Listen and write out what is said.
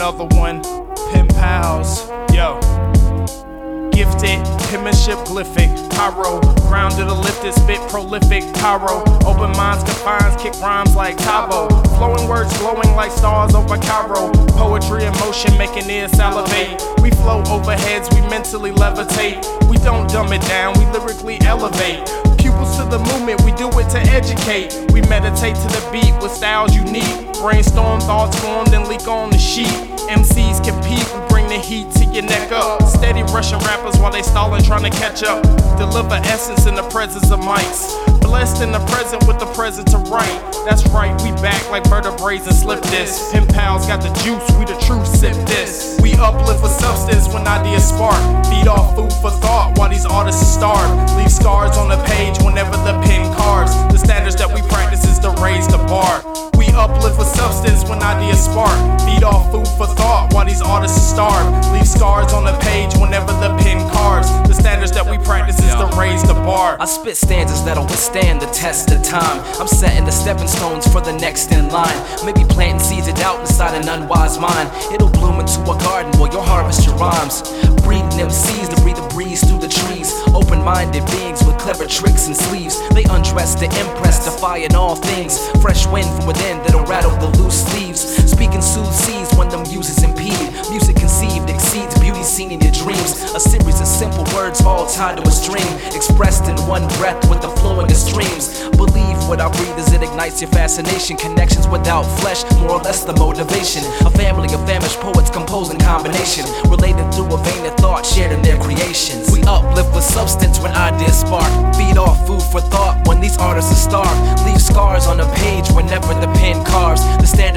another one. Pen pals, yo. Gifted, penmanship glyphic, pyro, grounded, lifted, spit prolific, pyro, open minds, confines, kick rhymes like Tabo, flowing words glowing like stars over Cairo, poetry in motion making ears salivate, we float over heads, we mentally levitate, we don't dumb it down, we lyrically elevate, pupils to the movement, we do it to educate, we meditate to the beat with styles unique, brainstorm thoughts formed and leak on the sheet, MCs compete, we bring the heat to your neck up, steady rushing rappers while they stalling trying to catch up, deliver essence in the presence of mics, blessed in the present with the present to write, that's right, we back like vertebraes and slip this, pen pals got the juice, we the truth, sip this, we uplift with substance when ideas spark, feed off food for thought while these artists starve, leave scars on the page whenever the pen carves, the standards that we practice is to raise the bar, we uplift with substance when ideas spark, feed off food for thought while these artists starve, leave scars on the page whenever the pen carves, the standards that we practice is to raise the bar. I spit stanzas that'll withstand the test of time. I'm setting the stepping stones for the next in line. Maybe planting seeds of doubt inside an unwise mind. It'll bloom into a garden while you'll harvest your rhymes. Breeding them seeds to breathe a breeze through the trees. Open-minded beings with clever tricks and sleeves. They undress to impress, defying all things. Fresh wind from within that'll rattle the loose leaves. Speaking soothe seas when the muses impede. Music conceived exceeds beauty seen in your dreams. A series of simple words all tied to a string, expressed in one breath with the flowing of streams. Believe what I breathe as it ignites your fascination. Connections without flesh, more or less the motivation. A family of famished poets composing combination, related through a vein of thought shared in their creations. We uplift with substance when ideas spark, feed off food for thought when these artists are starved, leave scars on the page whenever the pen carves, the standard